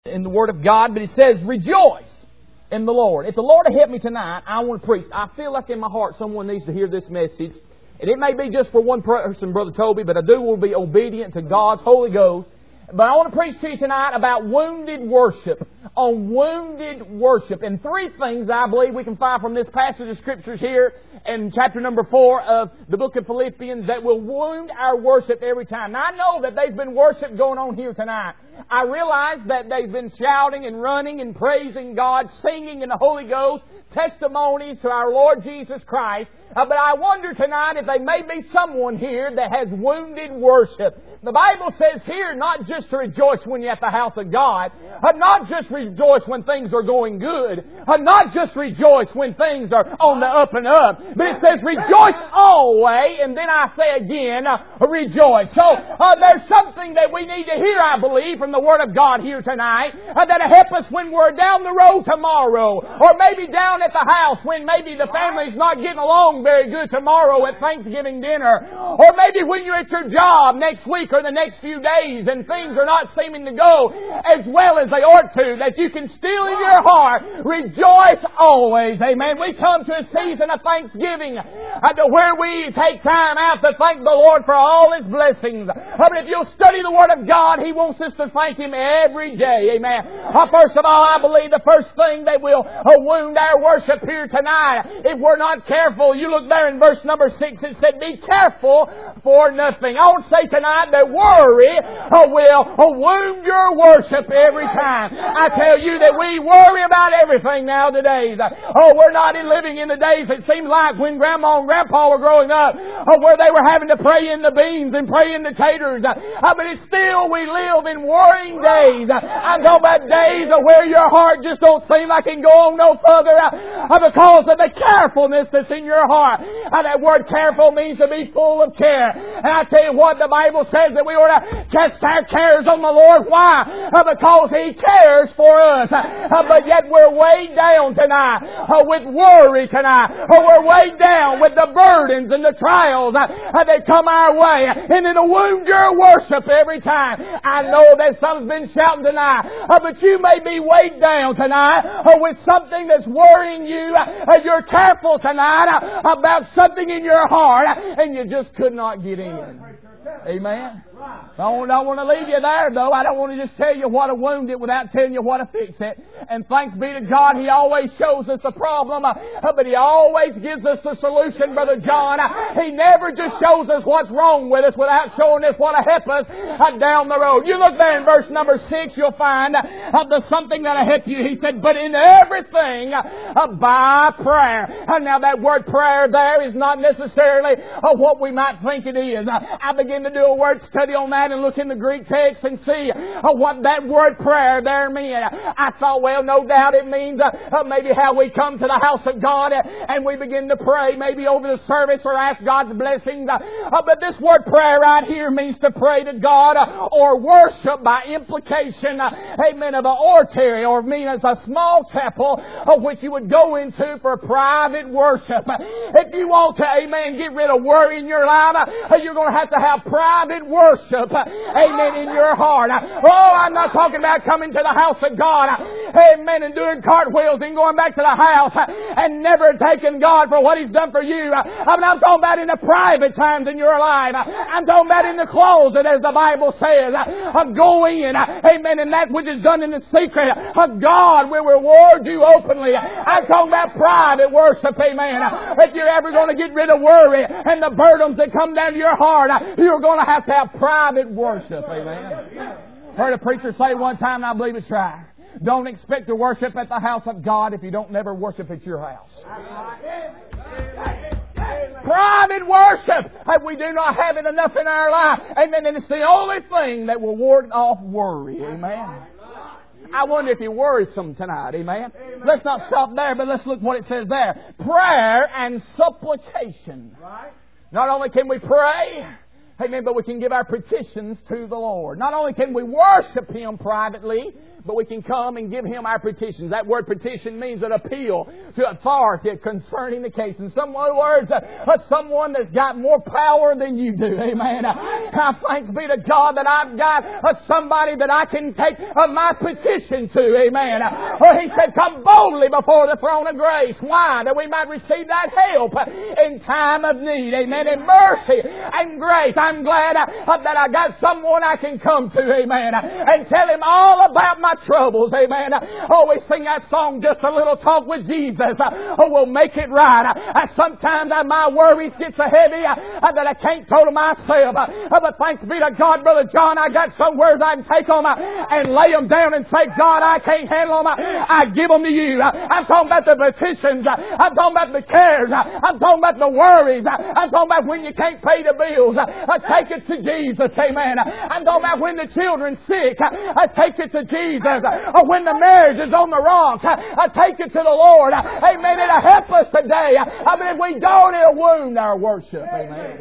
in the Word of God, but it says, rejoice in the Lord. If the Lord will help me tonight, I want to preach. I feel like in my heart someone needs to hear this message. And it may be just for one person, Brother Toby, but I do want to be obedient to God's Holy Ghost. But I want to preach to you tonight about wounded worship. On wounded worship. And three things I believe we can find from this passage of Scriptures here in chapter number 4 of the book of Philippians that will wound our worship every time. Now I know that there's been worship going on here tonight. I realize that they've been shouting and running and praising God, singing in the Holy Ghost, testimonies to our Lord Jesus Christ. But I wonder tonight if there may be someone here that has wounded worship. The Bible says here not just to rejoice when you're at the house of God, not just rejoice when things are going good, not just rejoice when things are on the up and up, but it says rejoice always, and then I say again, rejoice. So there's something that we need to hear, I believe, from the Word of God here tonight, that'll help us when we're down the road tomorrow, or maybe down at the house when maybe the family's not getting along very good tomorrow at Thanksgiving dinner, or maybe when you're at your job next week or the next few days and things are not seeming to go as well as they ought to, that you can still in your heart rejoice always. Amen. We come to a season of Thanksgiving to where we take time out to thank the Lord for all His blessings. But if you'll study the Word of God, He wants us to thank Him every day. Amen. First of all, I believe the first thing that will wound our worship here tonight, if we're not careful, you look there in verse number 6, it said, be careful for nothing. I want to say tonight that worry will wound your worship every time. I tell you that we worry about everything nowadays. We're not living in the days it seemed like when Grandma and Grandpa were growing up, where they were having to pray in the beans and pray in the taters. But it's still, we live in worrying days. I'm talking about days where your heart just don't seem like it can go on no further because of the carefulness that's in your heart. That word careful means to be full of care. And I tell you what, the Bible says that we ought to cast our cares on the Lord. Why? Because He cares for us. But yet we're weighed down tonight with worry tonight. We're weighed down with the burdens and the trials that come our way. And it'll wound your worship every time. I know that some's been shouting tonight, but you may be weighed down tonight with something that's worrying you. You're careful tonight about something in your heart and you just could not get in. Amen. I don't want to leave you there, though. I don't want to just tell you what to wound it without telling you what to fix it. And thanks be to God, He always shows us the problem, but He always gives us the solution, Brother John. He never just shows us what's wrong with us without showing us what to help us down the road. You look there in verse number 6, you'll find there's something that'll help you. He said, but in everything by prayer. Now that word prayer there is not necessarily what we might think it is. I began to do a word study on that and look in the Greek text and see what that word prayer there meant. I thought, well, no doubt it means maybe how we come to the house of God and we begin to pray maybe over the service or ask God's blessings. But this word prayer right here means to pray to God or worship by implication, amen, of an oratory, or mean as a small chapel which you would go into for private worship. If you want to, amen, get rid of worry in your life, you're going to have private worship, amen, in your heart. Oh, I'm not talking about coming to the house of God, amen, and doing cartwheels and going back to the house and never taking God for what He's done for you. I'm talking about in the private times in your life. I'm talking about in the closet, as the Bible says, of going in, amen, and that which is done in the secret of God will reward you openly. I'm talking about private worship, amen. If you're ever going to get rid of worry and the burdens that come down to your heart, you're going to have private worship, amen. Heard a preacher say one time, and I believe it's right, don't expect to worship at the house of God if you don't never worship at your house. Private worship. We do not have it enough in our life. Amen. And it's the only thing that will ward off worry. Amen. I wonder if you worry some tonight. Amen. Let's not stop there, but let's look what it says there. Prayer and supplication. Not only can we pray, amen, but we can give our petitions to the Lord. Not only can we worship Him privately, but we can come and give Him our petitions. That word petition means an appeal to authority concerning the case. In some other words, someone that's got more power than you do. Amen. Thanks be to God that I've got somebody that I can take my petition to. Amen. He said, come boldly before the throne of grace. Why? That we might receive that help in time of need. Amen. In mercy and grace. I'm glad that I got someone I can come to. Amen. And tell Him all about my troubles. Amen. Oh, we sing that song, Just a Little Talk with Jesus. Oh, we'll make it right. Sometimes my worries get so heavy that I can't total myself. But thanks be to God, Brother John, I got some words I can take on and lay them down and say, God, I can't handle them. I give them to you. I'm talking about the petitions. I'm talking about the cares. I'm talking about the worries. I'm talking about when you can't pay the bills. Take it to Jesus. Amen. I'm talking about when the children's sick. Take it to Jesus. Or when the marriage is on the rocks. Take it to the Lord. Amen. It'll help us today. I mean, if we don't, it'll wound our worship. Amen.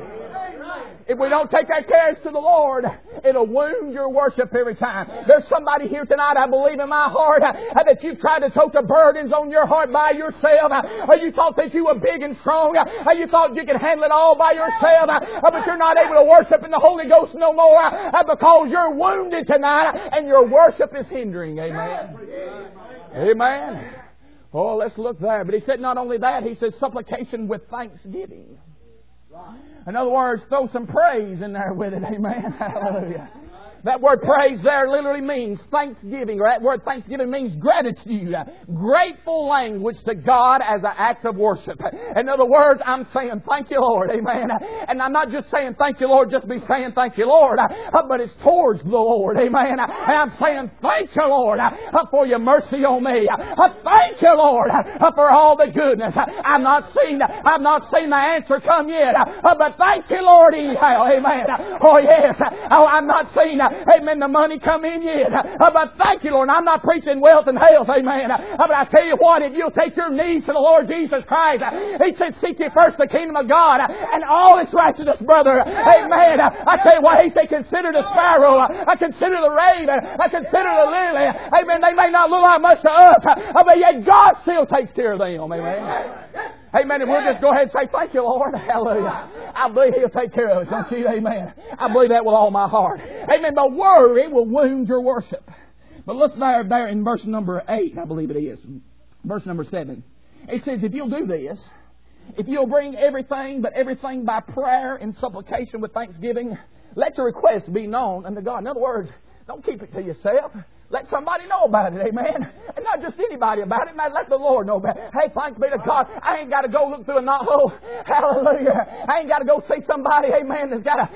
If we don't take our cares to the Lord, it'll wound your worship every time. There's somebody here tonight, I believe in my heart, that you've tried to tote the burdens on your heart by yourself. Or you thought that you were big and strong. Or you thought you could handle it all by yourself. But you're not able to worship in the Holy Ghost no more because you're wounded tonight and your worship is hindering. Amen. Amen. Oh, let's look there. But He said not only that, He said supplication with thanksgiving. In other words, throw some praise in there with it. Amen. Hallelujah. That word praise there literally means thanksgiving, or that word thanksgiving means gratitude. Grateful language to God as an act of worship. In other words, I'm saying thank you, Lord. Amen. And I'm not just saying thank you, Lord, just be saying thank you, Lord, but it's towards the Lord. Amen. And I'm saying thank you, Lord, for your mercy on me. Thank you, Lord, for all the goodness. I've not seen the answer come yet, but thank you, Lord. Amen. Oh, yes. Oh, I'm not seeing amen, the money come in yet. But thank you, Lord. And I'm not preaching wealth and health, amen. But I tell you what, if you'll take your knees to the Lord Jesus Christ, He said, seek ye first the kingdom of God and all its righteousness, brother. Amen. I tell you what, He said, consider the sparrow. I consider the raven. I consider the lily. Amen. They may not look like much to us, but yet God still takes care of them. Amen. Amen. And we'll just go ahead and say, thank you, Lord. Hallelujah. I believe He'll take care of us. Don't you? Amen. I believe that with all my heart. Amen. But worry will wound your worship. But let's there in verse number 8, I believe it is. Verse number 7. It says, if you'll do this, if you'll bring everything by prayer and supplication with thanksgiving, let your requests be known unto God. In other words, don't keep it to yourself. Let somebody know about it, amen. And not just anybody about it, man. Let the Lord know about it. Hey, thanks be to God. I ain't got to go look through a knothole. Hallelujah. I ain't got to go see somebody, amen, that's got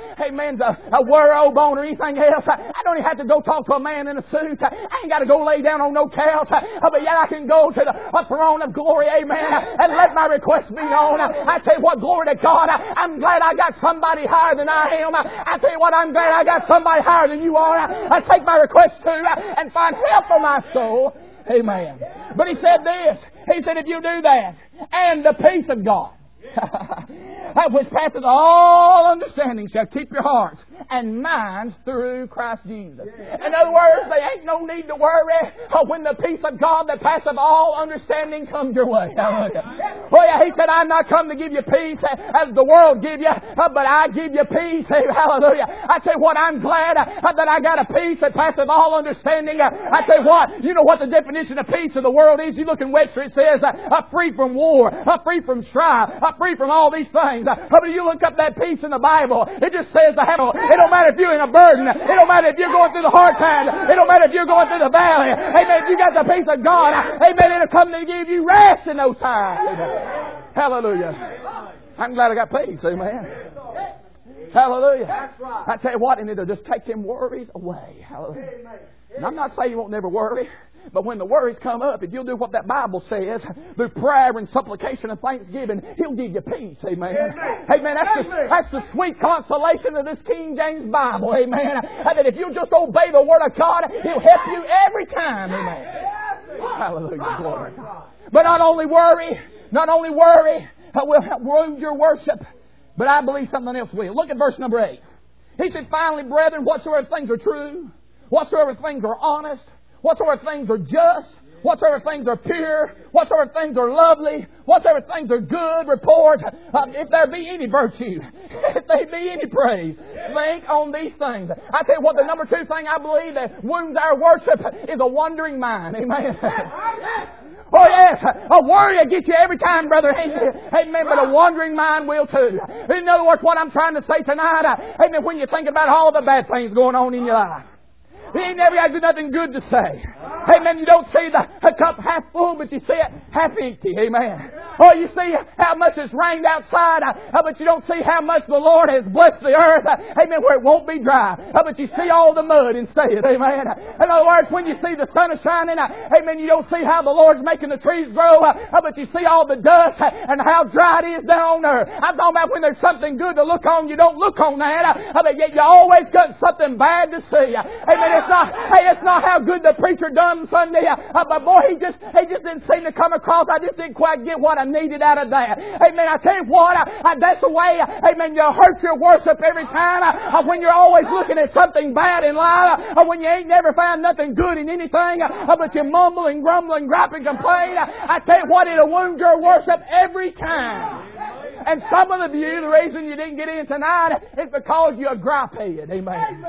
a wear-robe on or anything else. I don't even have to go talk to a man in a suit. I ain't got to go lay down on no couch. But yet I can go to the throne of glory, amen, and let my request be known. I tell you what, glory to God. I'm glad I got somebody higher than I am. I tell you what, I'm glad I got somebody higher than you are. I take my request to and find help for my soul. Amen. But He said this. He said, if you do that, and the peace of God, which passeth all understanding, shall keep your hearts and minds through Christ Jesus. In other words, there ain't no need to worry when the peace of God that passeth all understanding comes your way. Hallelujah. Oh yeah, He said, I'm not come to give you peace as the world give you, but I give you peace. Hallelujah. I tell you what, I'm glad that I got a peace that passeth all understanding. I tell you what, you know what the definition of peace of the world is? You look in Webster, it says, free from war, free from strife, free from all these things. But you look up that peace in the Bible, it just says to have it don't matter if you're in a burden. It don't matter if you're going through the hard times. It don't matter if you're going through the valley. Amen. If you got the peace of God, amen, it'll come to give you rest in those times. Amen. Hallelujah. I'm glad I got peace. Amen. Hallelujah. I tell you what, and it'll just take them worries away. Hallelujah. And I'm not saying you won't never worry. But when the worries come up, if you'll do what that Bible says, through prayer and supplication and thanksgiving, He'll give you peace. Amen. Amen. That's the sweet consolation of this King James Bible. Amen. That if you'll just obey the Word of God, He'll help you every time. Amen. Hallelujah. Glory. But not only worry will wound your worship, but I believe something else will. Look at verse number 8. He said, finally, brethren, whatsoever things are true, whatsoever things are honest, whatsoever things are just, whatsoever things are pure, whatsoever things are lovely, whatsoever things are good report, if there be any virtue, if there be any praise, think on these things. I tell you what, the number 2 thing I believe that wounds our worship is a wandering mind. Amen. Oh yes, a worry will get you every time, brother. Amen. But a wandering mind will too. In other words, what I'm trying to say tonight, amen, when you think about all the bad things going on in your life, you ain't never got nothing good to say. Amen. You don't see the cup half full, but you see it half empty. Amen. Oh, you see how much it's rained outside, but you don't see how much the Lord has blessed the earth. Amen. Where it won't be dry. But you see all the mud instead. Amen. In other words, when you see the sun is shining, amen, you don't see how the Lord's making the trees grow, but you see all the dust and how dry it is down on earth. I'm talking about when there's something good to look on, you don't look on that, but yet you always got something bad to see. Amen. It's not how good the preacher done Sunday, but boy, he just didn't seem to come across. I just didn't quite get what I needed out of that. Amen. I tell you what, that's the way, amen, you hurt your worship every time when you're always looking at something bad in life, when you ain't never found nothing good in anything, but you mumble and grumble and gripe and complain. I tell you what, it'll wound your worship every time. And some of you, the reason you didn't get in tonight is because you're a gripe head. Amen.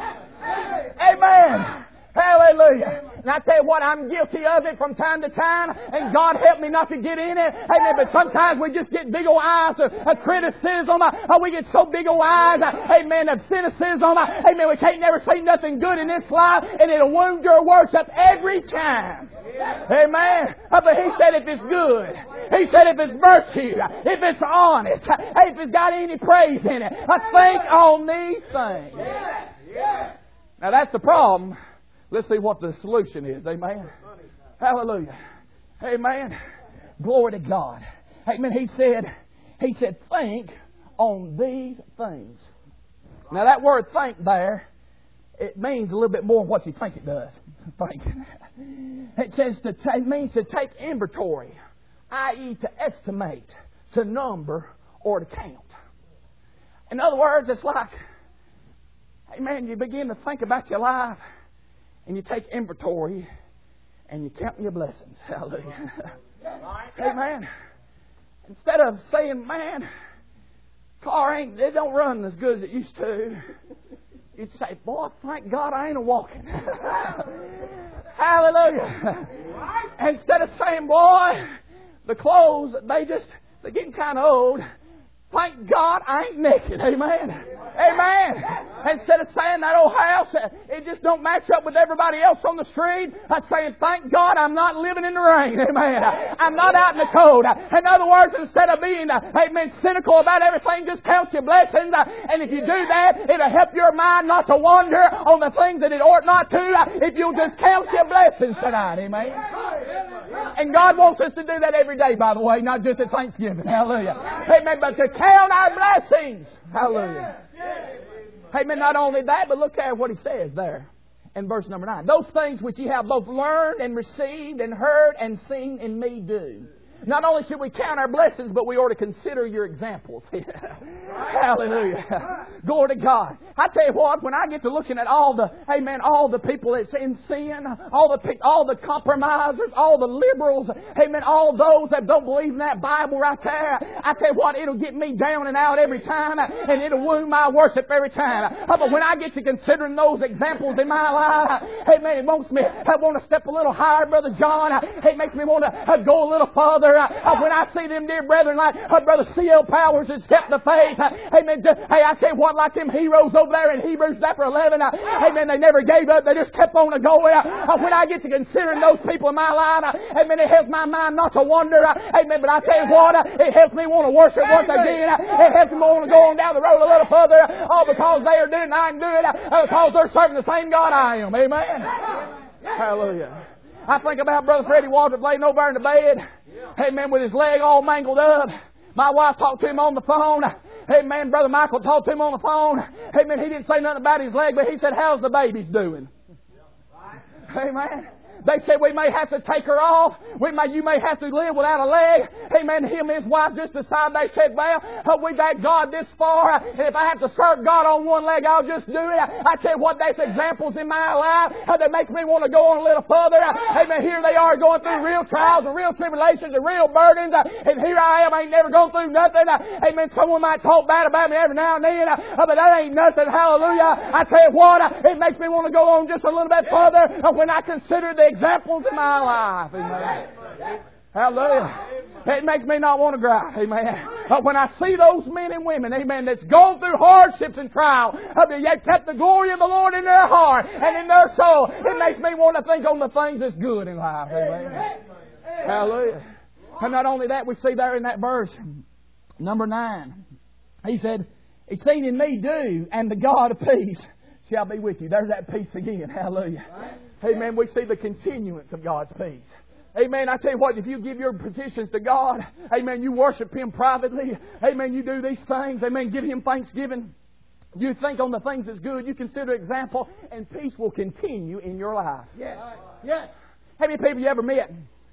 Amen. Hallelujah. And I tell you what, I'm guilty of it from time to time, and God help me not to get in it. Amen. But sometimes we just get big old eyes of criticism. We get so big old eyes, amen, of cynicism. Amen. We can't never see nothing good in this life, and it'll wound your worship every time. Amen. But He said if it's good, He said if it's virtue, if it's honest, if it's got any praise in it, think on these things. Now that's the problem. Let's see what the solution is. Amen. Hallelujah. Amen. Glory to God. Amen. He said, think on these things. Now that word think there, it means a little bit more than what you think it does. Think. It says it means to take inventory, i.e. to estimate, to number, or to count. In other words, it's like, amen, you begin to think about your life, and you take inventory, and you count your blessings. Hallelujah. Amen. Instead of saying, man, car it don't run as good as it used to, you'd say, boy, thank God I ain't a-walking. Hallelujah. Instead of saying, boy, the clothes, they're getting kind of old. Thank God I ain't naked. Amen. Amen. Instead of saying that old house, it just don't match up with everybody else on the street, I'm saying, thank God I'm not living in the rain. Amen. I'm not out in the cold. In other words, instead of being, amen, cynical about everything, just count your blessings. And if you do that, it'll help your mind not to wander on the things that it ought not to, if you'll just count your blessings tonight. Amen. And God wants us to do that every day, by the way, not just at Thanksgiving. Hallelujah. Amen. But to count our blessings. Hallelujah. Amen. Not only that, but look at what He says there in verse number 9. Those things which ye have both learned and received and heard and seen in me do. Not only should we count our blessings, but we ought to consider your examples. Hallelujah. Glory to God. I tell you what, when I get to looking at all the people that's in sin, all the compromisers, all the liberals, amen, all those that don't believe in that Bible right there, I tell you what, it'll get me down and out every time, and it'll wound my worship every time. But when I get to considering those examples in my life, amen, it makes me want to step a little higher, Brother John. It makes me want to go a little further. When I see them dear brethren like Brother C.L. Powers that's kept the faith, amen. Hey, I tell you what, like them heroes over there in Hebrews chapter 11, amen, they never gave up, they just kept on going. When I get to considering those people in my life, amen, it helps my mind not to wander, amen, but I tell you what, it helps me want to worship once again. It helps me want to go on down the road a little further, all because they are doing it and I can do it, because they're serving the same God I am. Amen. Hallelujah. I think about Brother Freddie Walters laying over there in the bed, amen, with his leg all mangled up. My wife talked to him on the phone. Amen. Brother Michael talked to him on the phone. Amen. He didn't say nothing about his leg, but he said, how's the babies doing? Amen. They said we may have to take her off. You may have to live without a leg. Amen. Him and his wife just decided, they said, well, we've had God this far, and if I have to serve God on one leg, I'll just do it. I tell you what, that's examples in my life that makes me want to go on a little further. Amen. Here they are going through real trials and real tribulations and real burdens, and here I am, I ain't never gone through nothing. Amen. Someone might talk bad about me every now and then, but that ain't nothing. Hallelujah. I tell you what, it makes me want to go on just a little bit further when I consider the examples in my life. Amen. Hallelujah. It makes me not want to cry. Amen. But when I see those men and women, amen, that's gone through hardships and trials, yet kept the glory of the Lord in their heart and in their soul, it makes me want to think on the things that's good in life. Amen. Hallelujah. And not only that, we see there in that verse, number 9, he said, "Exceeding in me do, and the God of peace shall be with you." There's that peace again. Hallelujah. Amen. We see the continuance of God's peace. Amen. I tell you what, if you give your petitions to God, amen, you worship Him privately, amen, you do these things, amen, give Him thanksgiving, you think on the things that's good, you consider example, and peace will continue in your life. Yes. Yes. How many people you ever met?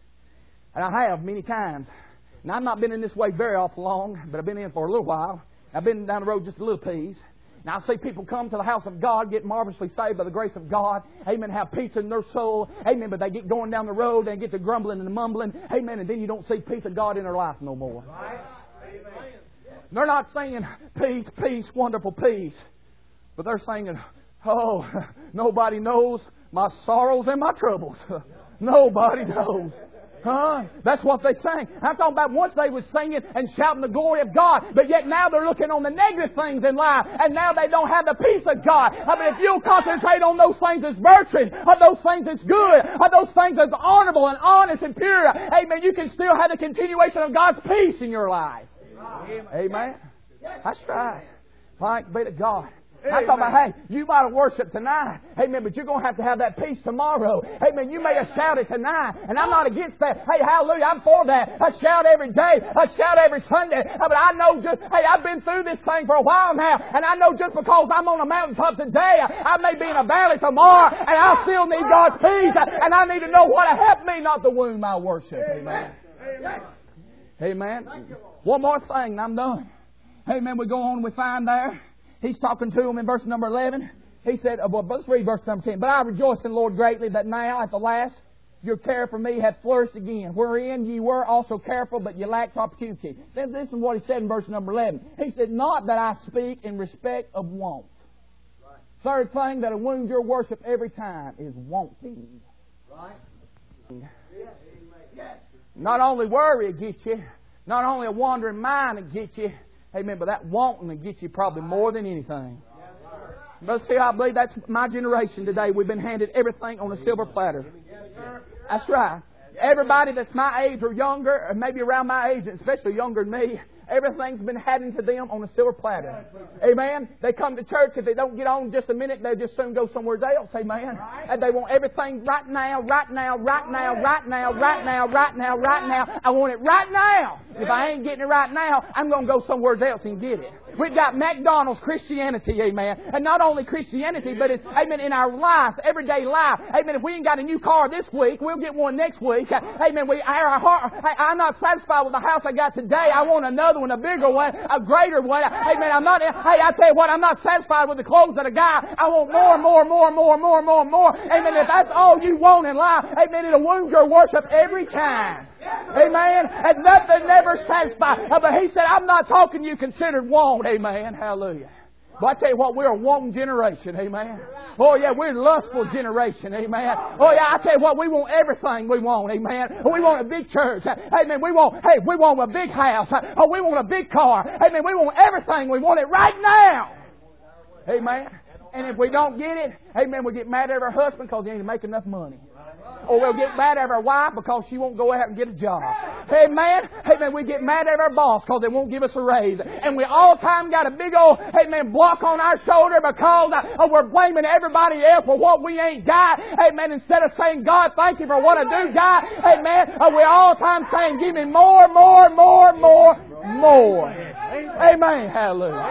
And I have many times. Now, I've not been in this way very awful long, but I've been in for a little while. I've been down the road just a little piece. Now, I see people come to the house of God, get marvelously saved by the grace of God. Amen. Have peace in their soul. Amen. But they get going down the road, they get to grumbling and mumbling. Amen. And then you don't see peace of God in their life no more. Right. Amen. They're not singing peace, peace, wonderful peace. But they're singing, oh, nobody knows my sorrows and my troubles. Nobody knows. Huh? That's what they sang. I'm talking about once they were singing and shouting the glory of God, but yet now they're looking on the negative things in life, and now they don't have the peace of God. I mean, if you'll concentrate on those things that's virtue, or those things that's good, or those things that's honorable and honest and pure, amen, you can still have the continuation of God's peace in your life. Amen. That's right. Thanks be to God. I'm talking about, hey, you might have worshiped tonight. Amen, but you're going to have that peace tomorrow. Amen, you may have shouted tonight, and I'm not against that. Hey, hallelujah, I'm for that. I shout every day. I shout every Sunday. But I know I've been through this thing for a while now, and I know just because I'm on a mountaintop today, I may be in a valley tomorrow, and I still need God's peace, and I need to know what to help me not to wound my worship. Amen. Amen. One more thing, and I'm done. Amen, we go on and we find there. He's talking to them in verse number 11. He said, well, let's read verse number 10. "But I rejoice in the Lord greatly that now at the last your care for me hath flourished again, wherein ye were also careful, but ye lacked opportunity." Then this is what he said in verse number 11. He said, "Not that I speak in respect of want." Right. Third thing that'll wound your worship every time is wanting. Right. Yes. Not only worry will get you, not only a wandering mind will get you, amen, but that wanting will get you probably more than anything. But see, I believe that's my generation today. We've been handed everything on a silver platter. That's right. Everybody that's my age or younger, or maybe around my age, and especially younger than me, everything's been handed to them on a silver platter. Amen. They come to church. If they don't get on just a minute, they'll just soon go somewhere else. Amen. And they want everything right now, right now, right now, right now, right now, right now, right now. I want it right now. If I ain't getting it right now, I'm going to go somewhere else and get it. We've got McDonald's Christianity, amen. And not only Christianity, but it's, amen, in our lives, everyday life. Amen. If we ain't got a new car this week, we'll get one next week. Amen. I'm not satisfied with the house I got today. I want another one, a bigger one, a greater one. Amen. I tell you what, I'm not satisfied with the clothes that I got. I want more, more, more, more, more, more, more. Amen. If that's all you want in life, amen, it'll wound your worship every time. Amen. And nothing never satisfies. But he said, I'm not talking you considered want. Amen. Hallelujah. But I tell you what, we're a wanting generation. Amen. Oh yeah, we're a lustful generation. Amen. Oh yeah, I tell you what, we want everything we want. Amen. We want a big church. Amen. We want a big house. Oh, we want a big car. Amen. We want everything. We want it right now. Amen. And if we don't get it, amen, we get mad at our husband because he ain't make enough money. Or we'll get mad at our wife because she won't go out and get a job. Amen. Amen. We get mad at our boss because they won't give us a raise. And we all the time got a big old, amen, block on our shoulder because we're blaming everybody else for what we ain't got. Amen. Instead of saying, God, thank you for what I do got. Amen. We're all the time saying, give me more, more, more, more, more. Amen. Hallelujah.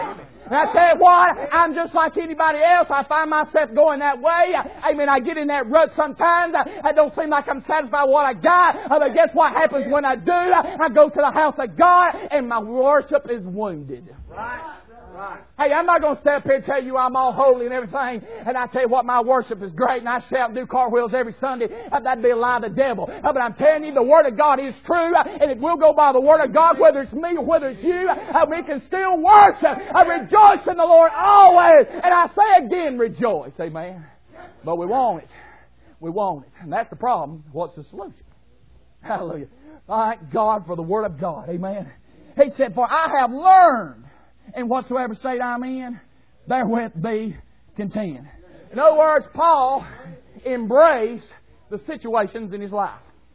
And I tell you what, I'm just like anybody else. I find myself going that way. Amen. I get in that rut sometimes. I don't seem like I'm satisfied with what I got. But guess what happens when I do? I go to the house of God and my worship is wounded. Right. Hey, I'm not going to stand up here and tell you I'm all holy and everything. And I tell you what, my worship is great and I shout and do cartwheels every Sunday. That'd be a lie of the devil. But I'm telling you, the Word of God is true. And it will go by the Word of God, whether it's me or whether it's you. We can still worship. I rejoice in the Lord always. And I say again, rejoice. Amen. But we want it. We want it. And that's the problem. What's the solution? Hallelujah. Thank God for the Word of God. Amen. He said, for I have learned in whatsoever state I'm in, therewith be content. In other words, Paul embraced the situations in his life.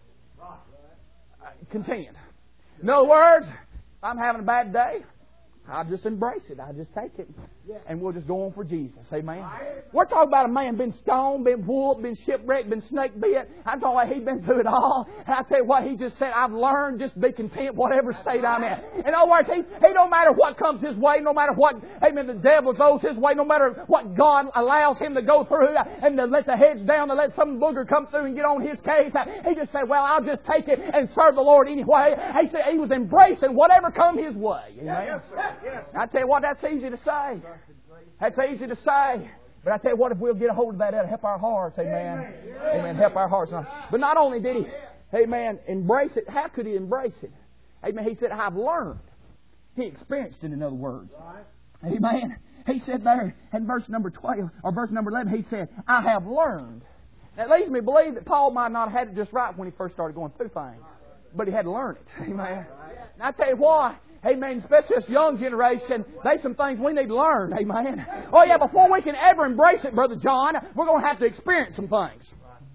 Content. In other words, if I'm having a bad day, I'll just embrace it. I'll just take it. And we'll just go on for Jesus. Amen. We're talking about a man been stoned, been whooped, been shipwrecked, been snake bit. I'm talking about he'd been through it all. And I tell you what, he just said, I've learned just be content whatever state I'm in. In other words, he don't matter what comes his way, no matter what, amen, the devil goes his way, no matter what God allows him to go through and to let the heads down, to let some booger come through and get on his case. He just said, well, I'll just take it and serve the Lord anyway. He said he was embracing whatever come his way. Amen. I tell you what, that's easy to say. That's easy to say. But I tell you what, if we'll get a hold of that, that'll help our hearts. Amen. Amen. Help our hearts. But not only did he, amen, embrace it, how could he embrace it? Amen. He said, I've learned. He experienced it, in other words. Amen. He said there in verse number 12, or verse number 11, he said, I have learned. That leads me to believe that Paul might not have had it just right when he first started going through things. But he had to learn it. Amen. And I tell you what, amen, especially this young generation, there's some things we need to learn. Amen. Oh yeah, before we can ever embrace it, Brother John, we're going to have to experience some things.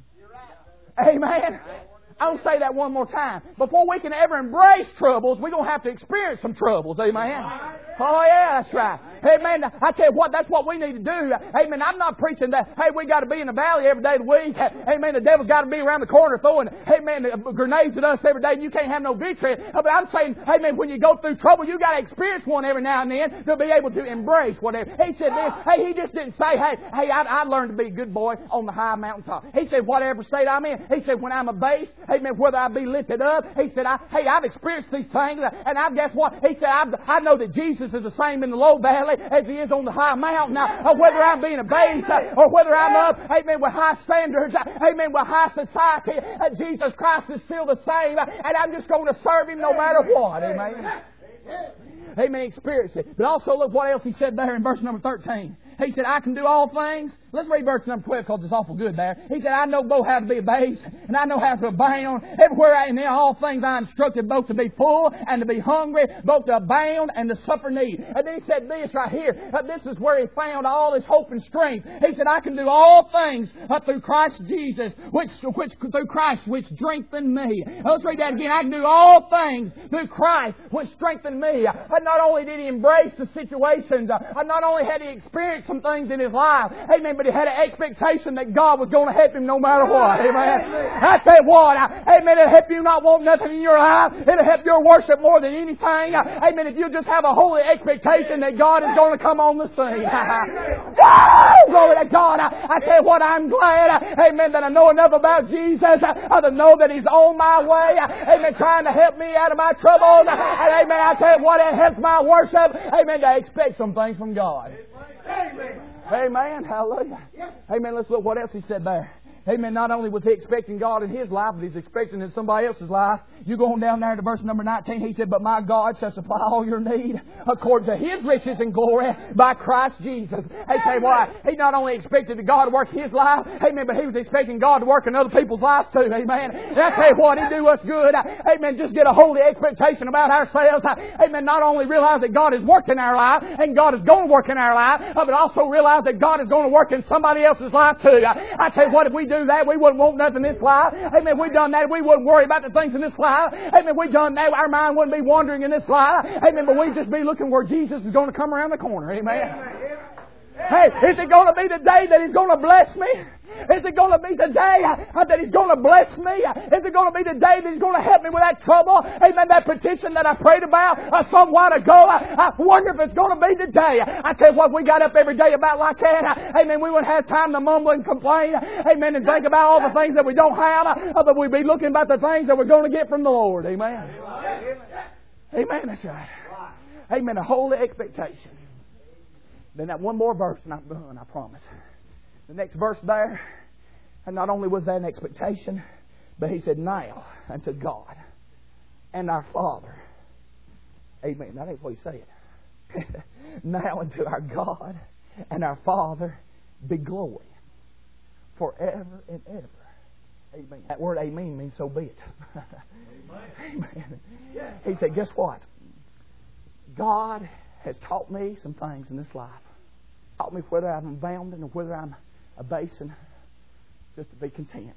Amen. I'll say that one more time. Before we can ever embrace troubles, we're going to have to experience some troubles. Amen. Oh yeah, that's right. Amen. I tell you what, that's what we need to do. Amen. I'm not preaching that, hey, we got to be in the valley every day of the week. Amen. The devil's got to be around the corner throwing, amen, grenades at us every day and you can't have no victory. But I'm saying, amen, when you go through trouble, you got to experience one every now and then to be able to embrace whatever. He said this, hey, he just didn't say, hey, I learned to be a good boy on the high mountaintop. He said, whatever state I'm in. He said, when I'm abased, amen, whether I be lifted up. He said, I've experienced these things. And I've guess what? He said, I know that Jesus is the same in the low valley as He is on the high mountain. Now, whether I'm being abased or whether I'm up, amen, with high standards, amen, with high society, Jesus Christ is still the same. And I'm just going to serve Him no matter what. Amen. Amen. Experience it. But also look what else He said there in verse number 13. He said, I can do all things. Let's read verse number 12 because it's awful good there. He said, I know both how to be abased and I know how to abound. Everywhere and in all things I am instructed both to be full and to be hungry, both to abound and to suffer need. And then he said this right here. This is where he found all his hope and strength. He said, I can do all things through Christ Jesus, which through Christ which strengthened me. Let's read that again. I can do all things through Christ which strengthened me. And not only did he embrace the situations, not only had he experienced some things in his life, amen, but he had an expectation that God was going to help him no matter what. Amen. I tell you what, amen, it'll help you not want nothing in your life. It'll help your worship more than anything. Amen. If you just have a holy expectation that God is going to come on the scene. Glory to God. I tell you what, I'm glad, amen, that I know enough about Jesus to know that He's on my way. Amen. Trying to help me out of my troubles. And amen, I tell you what, it helps my worship. Amen. To expect some things from God. Amen. Hallelujah. Amen. Let's look what else he said there. Amen. Not only was he expecting God in his life, but he's expecting in somebody else's life. You go on down there to verse number 19. He said, but my God shall supply all your need according to His riches and glory by Christ Jesus. Hey, tell you what, he not only expected God to work his life, amen, but he was expecting God to work in other people's lives too. Amen. And I tell you what, He do us good. Amen. Just get a holy expectation about ourselves. Amen. Not only realize that God has worked in our life and God is going to work in our life, but also realize that God is going to work in somebody else's life too. I tell you what, if we do that, we wouldn't want nothing in this life. Amen. We done that, we wouldn't worry about the things in this life. Amen. We done that, our mind wouldn't be wandering in this life. Amen. But we'd just be looking where Jesus is going to come around the corner. Amen. Hey, is it going to be the day that He's going to bless me? Is it going to be the day that He's going to bless me? Is it going to be the day that He's going to help me with that trouble? Amen. That petition that I prayed about some while ago. I wonder if it's going to be the day. I tell you what, we got up every day about like that. Amen. We wouldn't have time to mumble and complain. Amen. And think about all the things that we don't have. But we'd be looking about the things that we're going to get from the Lord. Amen. Amen. That's right. Amen. A holy expectation. Then that one more verse and I'm done, I promise. The next verse there, and not only was that an expectation, but he said, now unto God and our Father. Amen. That ain't what he said. Now unto our God and our Father be glory forever and ever. Amen. That word amen means so be it. Amen. He said, guess what? God has taught me some things in this life. Taught me whether I'm abounding or whether I'm abasing, just to be content.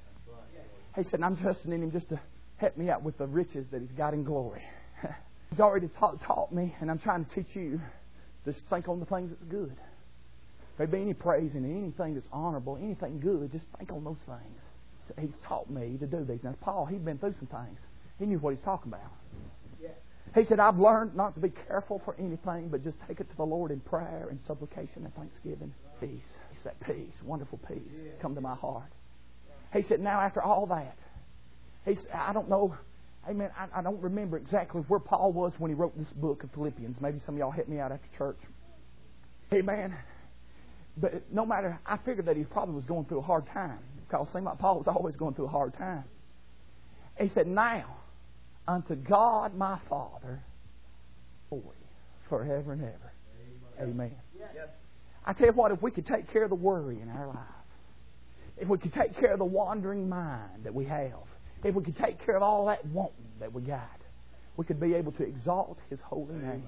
He said, I'm trusting in Him just to help me out with the riches that He's got in glory. He's already taught me, and I'm trying to teach you, just think on the things that's good. If there be any praise in it, anything that's honorable, anything good, just think on those things. He's taught me to do these. Now, Paul, he'd been through some things. He knew what he's talking about. He said, I've learned not to be careful for anything, but just take it to the Lord in prayer and supplication and thanksgiving. Peace. He said, peace, wonderful peace, come to my heart. He said, now after all that, he said, I don't know, amen, I don't remember exactly where Paul was when he wrote this book of Philippians. Maybe some of y'all help me out after church. Amen. But no matter, I figured that he probably was going through a hard time, because it seemed like Paul was always going through a hard time. He said, now unto God my Father, glory forever and ever. Amen. I tell you what, if we could take care of the worry in our life, if we could take care of the wandering mind that we have, if we could take care of all that wanting that we got, we could be able to exalt His holy name.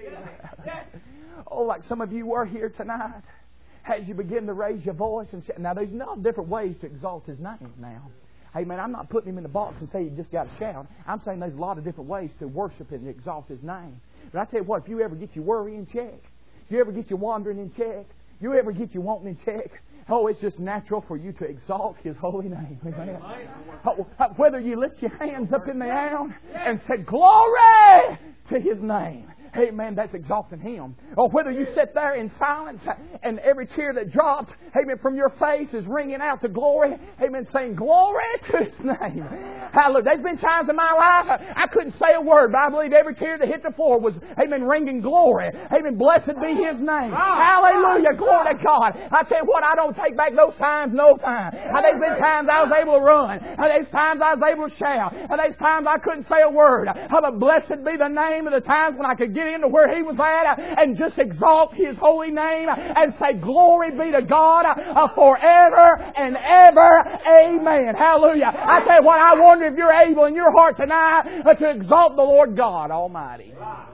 Oh, like some of you were here tonight, as you begin to raise your voice and shout. Now, there's no different ways to exalt His name now. Amen. I'm not putting Him in the box and saying you just got to shout. I'm saying there's a lot of different ways to worship and exalt His name. But I tell you what, if you ever get your worry in check, you ever get your wandering in check, you ever get your wanting in check, oh, it's just natural for you to exalt His holy name. Amen. Whether you lift your hands up in the air and say, glory to His name. Amen, that's exalting Him. Or whether you sit there in silence and every tear that dropped, amen, from your face is ringing out to glory. Amen, saying glory to His name. Hallelujah. There's been times in my life I couldn't say a word, but I believe every tear that hit the floor was, amen, ringing glory. Amen, blessed be His name. Hallelujah, glory to God. I tell you what, I don't take back those times no time. There's been times I was able to run. There's times I was able to shout. There's times I couldn't say a word. But blessed be the name of the times when I could get into where He was at and just exalt His holy name and say, glory be to God forever and ever. Amen. Hallelujah. I tell you what, I wonder if you're able in your heart tonight to exalt the Lord God Almighty.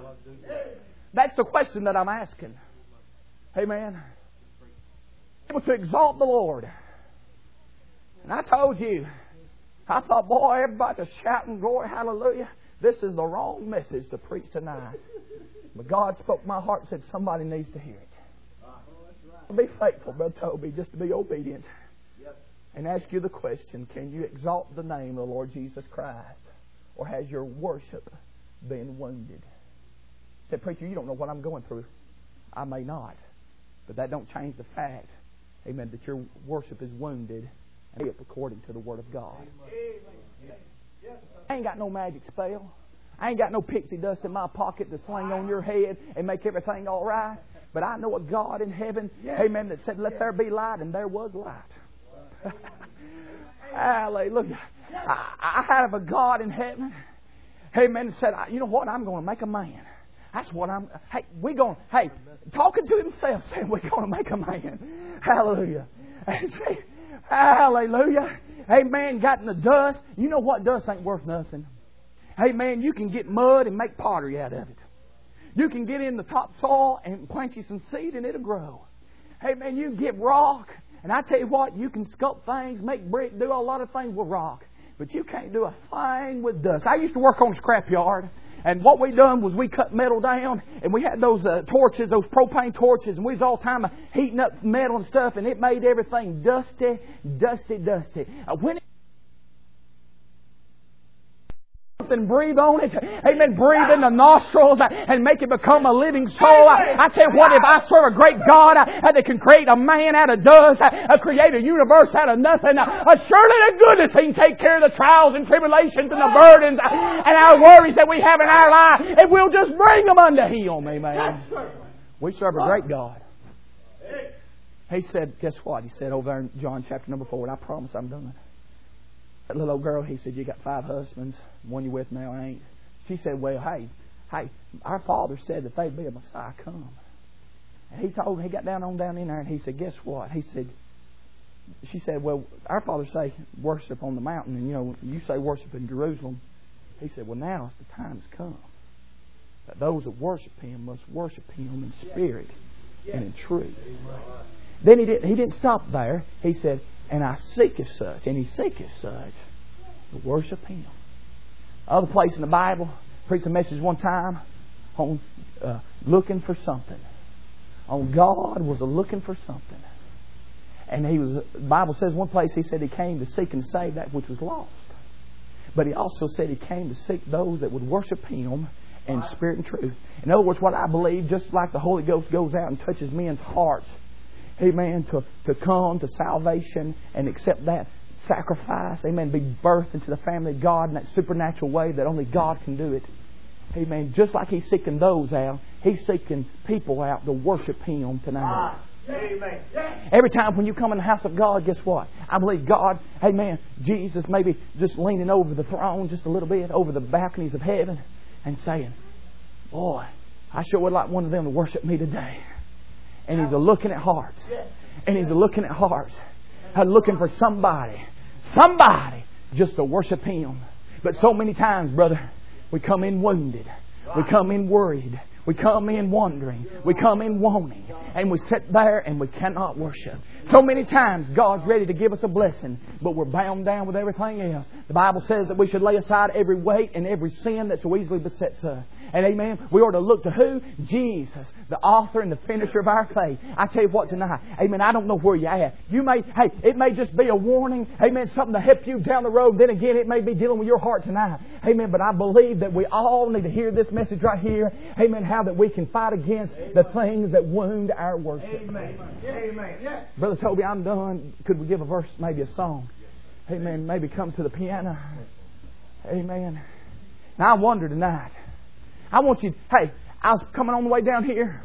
That's the question that I'm asking. Amen. Able to exalt the Lord. And I told you, I thought, boy, everybody's shouting glory, hallelujah. This is the wrong message to preach tonight. But God spoke my heart and said somebody needs to hear it. Be faithful, Brother Toby, just to be obedient. And ask you the question, can you exalt the name of the Lord Jesus Christ? Or has your worship been wounded? I said, preacher, you don't know what I'm going through. I may not. But that don't change the fact, amen, that your worship is wounded and live according to the Word of God. I ain't got no magic spell. I ain't got no pixie dust in my pocket to sling on your head and make everything all right. But I know a God in heaven, amen, that said, let there be light, and there was light. Hallelujah. I have a God in heaven, amen, that said, you know what, I'm going to make a man. That's what I'm, talking to himself, saying, we're going to make a man. Hallelujah. Hallelujah. Amen. Got in the dust. You know what dust ain't worth nothing. Amen. You can get mud and make pottery out of it. You can get in the topsoil and plant you some seed and it'll grow. Amen. You can get rock. And I tell you what, you can sculpt things, make brick, do a lot of things with rock. But you can't do a thing with dust. I used to work on a scrapyard. And what we done was we cut metal down, and we had those torches, those propane torches, and we was all the time heating up metal and stuff, and it made everything dusty. When it and breathe on it, amen, breathe in the nostrils and make it become a living soul. I tell you what, if I serve a great God that can create a man out of dust, create a universe out of nothing, surely the goodness He can take care of the trials and tribulations and the burdens and our worries that we have in our life, and we'll just bring them unto Him, amen. We serve a great God. He said, guess what? He said over there in John chapter number 4, and I promise I'm done. That little old girl, he said, you got 5 husbands, one you with now ain't. She said, well, hey, our Father said that there'd be a Messiah come. And he told me, he got down in there, and he said, guess what? She said, well, our Father say worship on the mountain, and you say worship in Jerusalem. He said, well, now it's the time's come. That those that worship Him must worship Him in spirit and in truth. Then he didn't stop there. He said, and I seeketh such, and He seeketh such to worship Him. Other place in the Bible, preached a message one time on looking for something. On God was looking for something. And the Bible says one place He said He came to seek and save that which was lost. But He also said He came to seek those that would worship Him in spirit and truth. In other words, what I believe, just like the Holy Ghost goes out and touches men's hearts, amen, to come to salvation and accept that sacrifice, amen, be birthed into the family of God in that supernatural way that only God can do it. Amen. Just like He's seeking those out, He's seeking people out to worship Him tonight. Amen. Every time when you come in the house of God, guess what? I believe God, amen, Jesus maybe just leaning over the throne just a little bit, over the balconies of heaven, and saying, boy, I sure would like one of them to worship me today. And He's looking at hearts. And He's looking at hearts. Looking for somebody just to worship Him. But so many times, brother, we come in wounded. We come in worried. We come in wondering. We come in wanting. And we sit there and we cannot worship. So many times God's ready to give us a blessing, but we're bound down with everything else. The Bible says that we should lay aside every weight and every sin that so easily besets us. And amen, we ought to look to who? Jesus, the author and the finisher of our faith. I tell you what tonight, amen, I don't know where you're at. It may just be a warning, amen, something to help you down the road. Then again, it may be dealing with your heart tonight. Amen, but I believe that we all need to hear this message right here. Amen, how that we can fight against the things that wound our worship. Amen. Amen. Brother Toby, I'm done. Could we give a verse, maybe a song? Amen, maybe come to the piano. Amen. Now I wonder tonight, I want you, I was coming on the way down here,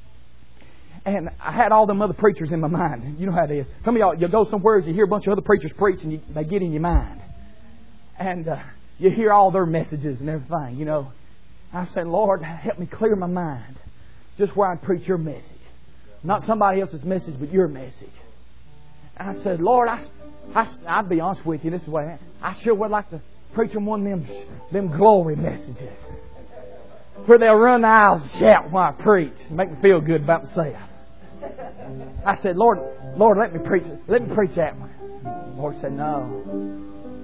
and I had all them other preachers in my mind. You know how it is. Some of y'all, you go somewhere, you hear a bunch of other preachers preach, and they get in your mind. And you hear all their messages and everything, I said, Lord, help me clear my mind just where I preach Your message. Not somebody else's message, but Your message. And I said, Lord, I'll be honest with you this way. I sure would like to preach them one of them glory messages, where they'll run the aisles and shout while I preach and make me feel good about myself. I said, Lord, let me preach that one. The Lord said, no.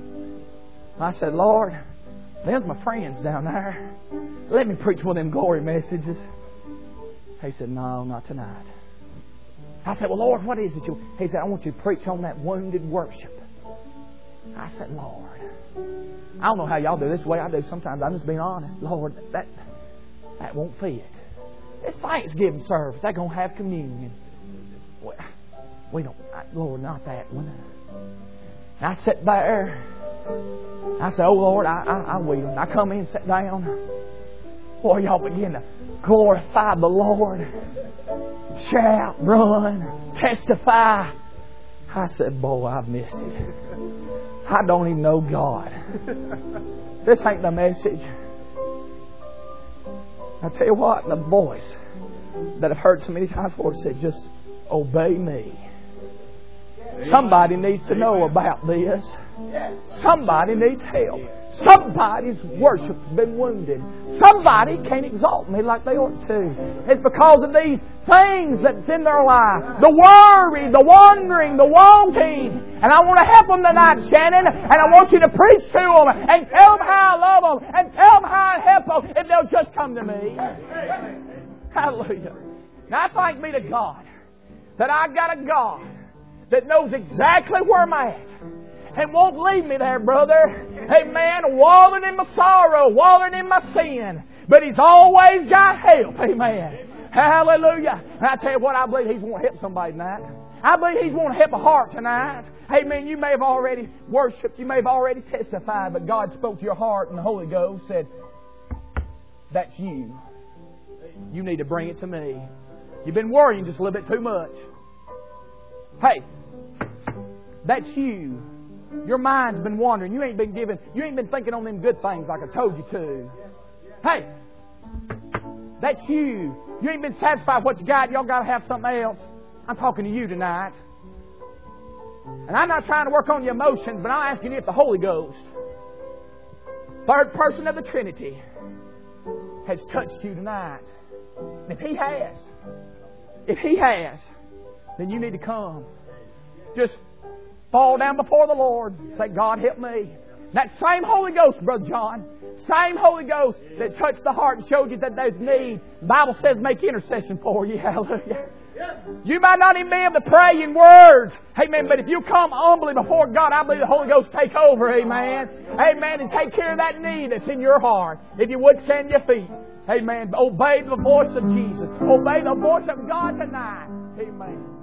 I said, Lord, there's my friends down there. Let me preach one of them glory messages. He said, no, not tonight. I said, well, Lord, what is it? He said, I want you to preach on that wounded worship. I said, Lord, I don't know how y'all do this way I do sometimes. I'm just being honest. Lord, that won't fit. It's Thanksgiving service. They're going to have communion. We don't, Lord, not that one. And I sat there. I said, oh, Lord, I will. I come in and sit down. Boy, y'all begin to glorify the Lord. Shout, run, testify. I said, boy, I've missed it. I don't even know God. This ain't the message. I tell you what, the voice that I've heard so many times before said, just obey me. Somebody needs to know about this. Somebody needs help. Somebody's worship's been wounded. Somebody can't exalt me like they ought to. It's because of these things that's in their life. The worry, the wandering, the wanting. And I want to help them tonight, Shannon. And I want you to preach to them and tell them how I love them and tell them how I help them if they'll just come to me. Hallelujah. Now I thank be to God that I got a God that knows exactly where I'm at and won't leave me there, brother. Amen. Wallowing in my sorrow, wallowing in my sin. But He's always got help. Amen. Hallelujah. And I tell you what, I believe He's want to help somebody tonight. I believe He's want to help a heart tonight. Amen. You may have already worshipped. You may have already testified. But God spoke to your heart and the Holy Ghost said, that's you. You need to bring it to me. You've been worrying just a little bit too much. Hey, that's you. Your mind's been wandering. You ain't been thinking on them good things like I told you to. Hey, that's you. You ain't been satisfied with what you got. Y'all got to have something else. I'm talking to you tonight. And I'm not trying to work on your emotions, but I'm asking you if the Holy Ghost, third person of the Trinity, has touched you tonight. And if He has, then you need to come. Just fall down before the Lord. Say, God, help me. That same Holy Ghost, Brother John, same Holy Ghost that touched the heart and showed you that there's need. The Bible says make intercession for you. Hallelujah. You might not even be able to pray in words. Amen. But if you come humbly before God, I believe the Holy Ghost take over. Amen. Amen. And take care of that need that's in your heart. If you would stand your feet. Amen. Obey the voice of Jesus. Obey the voice of God tonight. Amen.